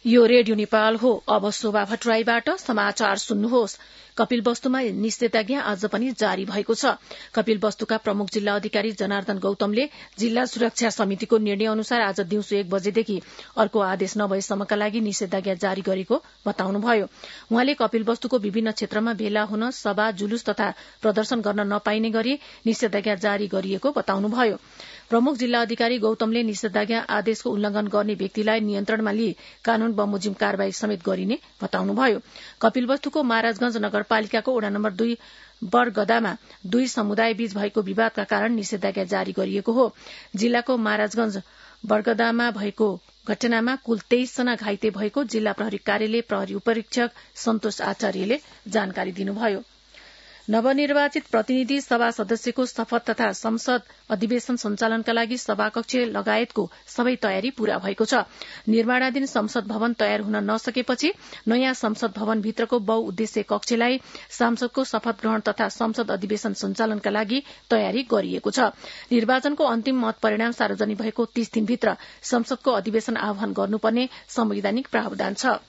यो रेडियो नेपाल हो। अब शोभा भट्टराईबाट समाचार सुन्नुहोस्। कपिलवस्तुमा निषेधाज्ञा आज पनि जारी भएको छ। कपिलवस्तुका प्रमुख जिल्ला अधिकारी जनार्दन गौतमले जिल्ला सुरक्षा समितिको निर्णय अनुसार आज दिउँसो 1 बजेदेखि अर्को आदेश नभएसम्मका लागि निषेधाज्ञा जारी गरेको बताउनुभयो। उहाँले कपिलवस्तुको विभिन्न क्षेत्रमा भेला हुन, सभा, जुलुस तथा प्रदर्शन गर्न नपाइने गरी निषेधाज्ञा जारी गरिएको बताउनुभयो। प्रमुख जिल्ला अधिकारी गौतमले निषेधाज्ञा आदेशको उल्लंघन गर्ने व्यक्तिलाई नियन्त्रणमा लिई कानून बमोजिम कार्यवाही समेत गरिने बताउनुभयो। कपिलवस्तुको महाराजगंज नगरपालिकाको वडा नम्बर 2 बरगदामा 2 समुदायबीच भएको विवादका कारण निषेधाज्ञा जारी गरिएको हो। जिल्लाको महाराजगंज बरगदामा भएको घटनामा कुल 23 जना घाइते भएको जिल्ला प्रहरी कार्यालय प्रहरी उपरीक्षक सन्तोष आचार्यले जानकारी दिनुभयो। नवनिर्वाचित प्रतिनिधि सभा सदस्यको शपथ तथा संसद अधिवेशन सञ्चालनका लागि सभाकक्ष लगायतको सबै तयारी पूरा भएको छ। निर्माणाधीन संसद भवन तयार हुन नसकेपछि नयाँ संसद भवनभित्रको बहुउद्देश्य कक्षलाई सांसदको शपथ ग्रहण तथा संसद अधिवेशन सञ्चालनका लागि तयारी गरिएको छ। निर्वाचनको अन्तिम मत परिणाम सार्वजनिक भएको 30 दिनभित्र संसदको अधिवेशन आह्वान गर्नुपर्ने संवैधानिक प्रावधान छ।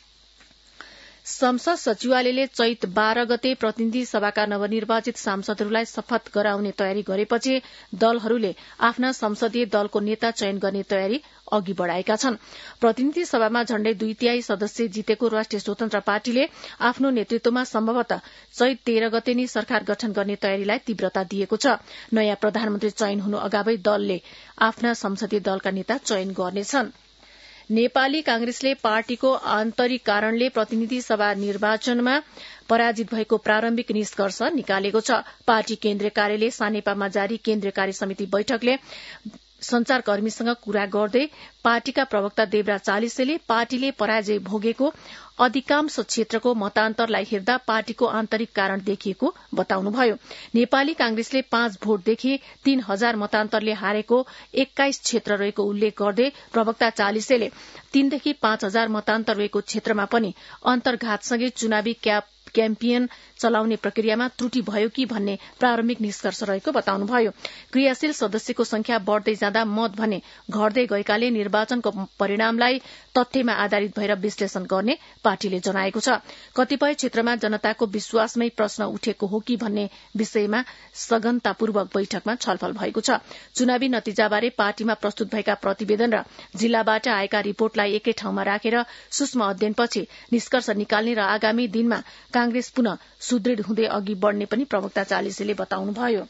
संसद सचिवालयले चैत 12 गते प्रतिनिधि सभाका नवनिर्वाचित सांसदहरूलाई शपथ गराउने तयारी गरेपछि दलहरूले आफ्ना संसदीय दलको नेता चयन गर्ने तयारी अघि बढ़ाएका छन्। प्रतिनिधि सभामा झण्डै 2/3 सदस्य जितेको राष्ट्रिय स्वतन्त्र पार्टीले आफ्नो नेतृत्वमा सम्भवतः चैत 13 गते नै सरकार गठन गर्ने तयारीलाई तीव्रता दिएको छ। नयाँ प्रधानमन्त्री चयन हुनु अगावै दलले आफ्ना संसदीय दलका नेता चयन गर्नेछन्। नेपाली कांग्रेसले पार्टीको आन्तरिक कारणले प्रतिनिधि सभा निर्वाचनमा पराजित भएको प्रारम्भिक निष्कर्ष निकालेको छ। पार्टी केन्द्रीय कार्यालय सानेपामा जारी केन्द्रीय कार्य समिति बैठकले संचारकर्मीसँग कुरा गर्दै पार्टीका प्रवक्ता देवराज चालिसेले पार्टीले पराजय भोगेको अधिकांश क्षेत्रको मतान्तरलाई हेर्दा पार्टीको आन्तरिक कारण देखिएको बताउनुभयो। नेपाली कांग्रेसले 5 भोटदेखि 3000 मतान्तरले हारेको 21 क्षेत्र रहेको उल्लेख गर्दै प्रवक्ता चालिसेले 3 देखि 5000 मतान्तर रहेको क्षेत्रमा पनि अन्तर्घातसँगै चुनावी क्याम्पेन चलाउने प्रक्रियामा त्रुटि भयो कि भन्ने प्रारम्भिक निष्कर्ष रहेको बताउनुभयो। क्रियाशील सदस्यको संख्या बढ़दै जाँदा मत भने घट्दै गएकाले निर्वाचनको परिणामलाई तथ्यमा आधारित भएर विश्लेषण गर्ने पार्टीले जनाएको छ। कतिपय क्षेत्रमा जनताको विश्वासमै प्रश्न उठेको हो कि भन्ने विषयमा सघनतापूर्वक बैठकमा छलफल भएको छ। चुनावी नतिजाबारे पार्टीमा प्रस्तुत भएका प्रतिवेदन र जिल्लाबाट आएका रिपोर्टलाई एकै ठाउँमा राखेर सूक्ष्म अध्ययनपछि निष्कर्ष निकाल्ने र आगामी दिनमा कांग्रेस पुनः सुदृढ़ हुँदै अघि बढ़ने पनि प्रवक्ता चालिसेले बताउनुभयो।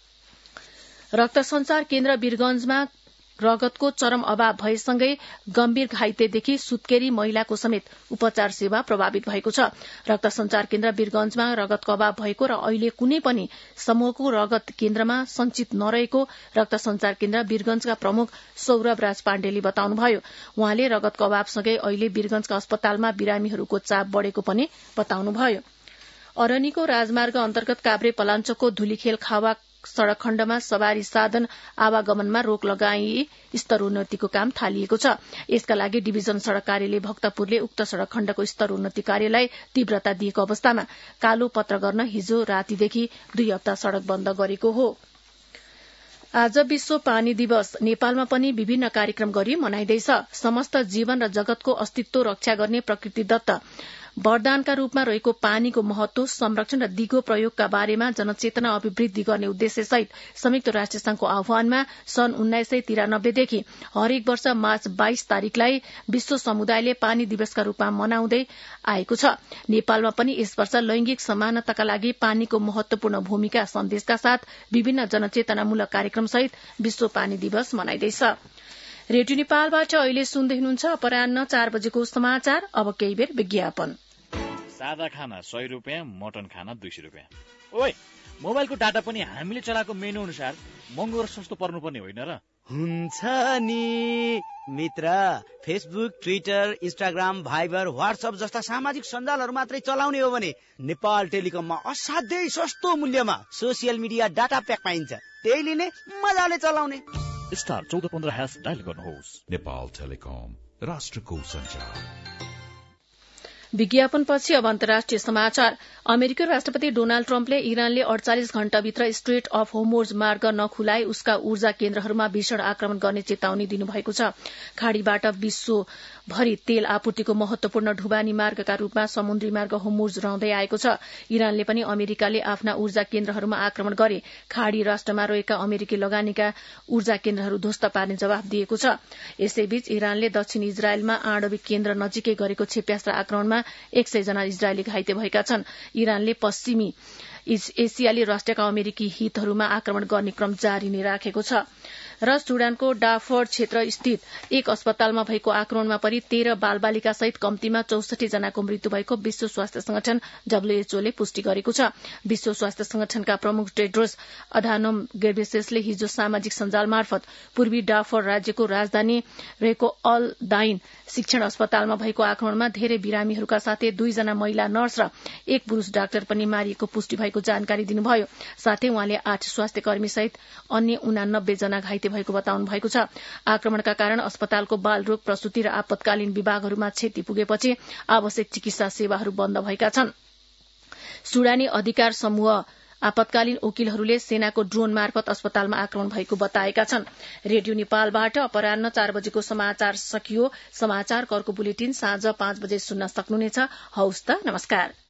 रक्त संचार केन्द्र वीरगंजमा रगतको चरम अभाव भएसँगै गम्भीर घाइतेदेखि सुत्केरी महिलाको समेत उपचार सेवा प्रभावित भएको छ। रक्त संचार केन्द्र वीरगंजमा रगतको अभाव भएको र अहिले कुनै पनि समूहको रगत केन्द्रमा संचित नरहेको रक्त संचार केन्द्र वीरगंजका प्रमुख सौरभ राज पाण्डेले बताउनुभयो। उहाँले रगतको अभावसँगै अहिले वीरगंजका अस्पतालमा बिरामीहरूको चाप बढ़ेको पनि बताउनुभयो। अरनीको राजमार्ग अन्तर्गत काभ्रे पलाञ्चोकको धुलीखेल खावा सड़क खण्डमा सवारी साधन आवागमनमा रोक लगाई स्तरोन्नतिको काम थालिएको छ। यसका लागि डिभिजन सड़क कार्यालय भक्तपुरले उक्त सड़क खण्डको स्तरोन्नति कार्यलाई तीव्रता दिएको अवस्थामा कालो पत्र गर्न हिजो रातिदेखि 2 हप्ता सड़क बन्द गरेको हो। आज विश्व पानी दिवस नेपालमा पनि विभिन्न कार्यक्रम गरी मनाइँदैछ। समस्त जीवन र जगतको अस्तित्व रक्षा गर्ने प्रकृतिदत्त वरदानका रूपमा रहेको पानीको महत्व, संरक्षण र दिगो प्रयोगका बारेमा जनचेतना अभिवृद्धि गर्ने उद्देश्यसहित संयुक्त राष्ट्र संघको आह्वानमा सन् 1993 देखि हरेक वर्ष मार्च 22 तारिखलाई विश्व समुदायले पानी दिवसका रूपमा मनाउँदै आएको छ। नेपालमा पनि यस वर्ष लैंगिक समानताका लागि पानीको महत्वपूर्ण भूमिका सन्देशका साथ विभिन्न जनचेतनामूलक कार्यक्रमसहित विश्व पानी दिवस मनाइँदैछ। रेडियो नेपालबाट अहिले सुन्दै हुनुहुन्छ अपराह्न 4 बजेको समाचार। अब केही बेर विज्ञापन। सादा खाना 100 रुपियाँ, मटन खाना 200 रुपियाँ। ओइ, मोबाइलको डाटा पनि हामीले चलाएको मेनु अनुसार महँगो र सस्तो पर्नुपर्ने होइन र? हुन्छ नि मित्र, Facebook, Twitter, Instagram, Viber, WhatsApp जस्ता सामाजिक सञ्जालहरू मात्रै चलाउने हो भने नेपाल टेलिकममा असाध्यै सस्तो मूल्यमा सोसियल मिडिया डाटा प्याक पाइन्छ। त्यही लिने, मजाले चलाउने। स्टार 1415# डायल गर्नुहोस्। नेपाल टेलिकम, राष्ट्रको सञ्चार। विज्ञापनपछि अब अन्तर्राष्ट्रिय समाचार। अमेरिकी राष्ट्रपति डोनाल्ड ट्रम्पले इरानले 48 घण्टाभित्र स्ट्रेट अफ होर्मुज मार्ग नखुलाए उसका ऊर्जा केन्द्रहरूमा भीषण आक्रमण गर्ने चेतावनी दिनुभएको छ। खाड़ीबाट विश्व भरि तेल आपूर्तिको महत्वपूर्ण ढुवानी मार्गका रूपमा समुद्री मार्ग होर्मुज रहँदै आएको छ। इरानले पनि अमेरिकाले आफ्ना ऊर्जा केन्द्रहरूमा आक्रमण गरे खाड़ी राष्ट्रमा रहेका अमेरिकी लगानीका ऊर्जा केन्द्रहरू ध्वस्त पार्ने जवाफ दिएको छ। यसैबीच इरानले दक्षिण इजरायलमा आणविक केन्द्र नजिकै गरेको क्षेप्यास्त्र आक्रमणमा 100 जना इजरायली घाइते भएका छन्। इरानले पश्चिमी एसियाली राष्ट्रका अमेरिकी हितहरूमा आक्रमण गर्ने क्रम जारी नै राखेको छ। र सुडानको डाफर क्षेत्र स्थित एक अस्पतालमा भएको आक्रमणमा परि 13 बालबालिका सहित कम्तीमा 64 जनाको मृत्यु भएको विश्व स्वास्थ्य संगठन WHO ले पुष्टि गरेको छ। विश्व स्वास्थ्य संगठनका प्रमुख टेड्रोस अधानोम गेब्रेयेससले हिजो सामाजिक सञ्जाल मार्फत पूर्वी डाफर राज्यको राजधानी रहेको अल दाइन शिक्षण अस्पतालमा भएको आक्रमणमा धेरै बिरामीहरूका साथै 2 जना महिला नर्स र 1 पुरूष डाक्टर पनि मारिएको पुष्टि भएको जानकारी दिनुभयो। साथै उहाँले 8 स्वास्थ्य कर्मी सहित अन्य 89 जना घाइते भएको बताउनु भएको छ। आक्रमणका कारण अस्पतालको बाल रोग प्रसूति र आपतकालीन विभागहरूमा क्षति पुगेपछि आवश्यक चिकित्सा सेवाहरू बन्द भएका छन्। सुडानी अधिकार समूह आपतकालीन वकिलहरूले सेनाको ड्रोन मार्फत अस्पतालमा आक्रमण भएको बताएका छन्। रेडियो नेपालबाट अपराह्न 4 बजेको समाचार सकियो। समाचार कर्को बुलेटिन साँझ 5 बजे सुन्न सक्नुहुनेछ। हौस् त, नमस्कार।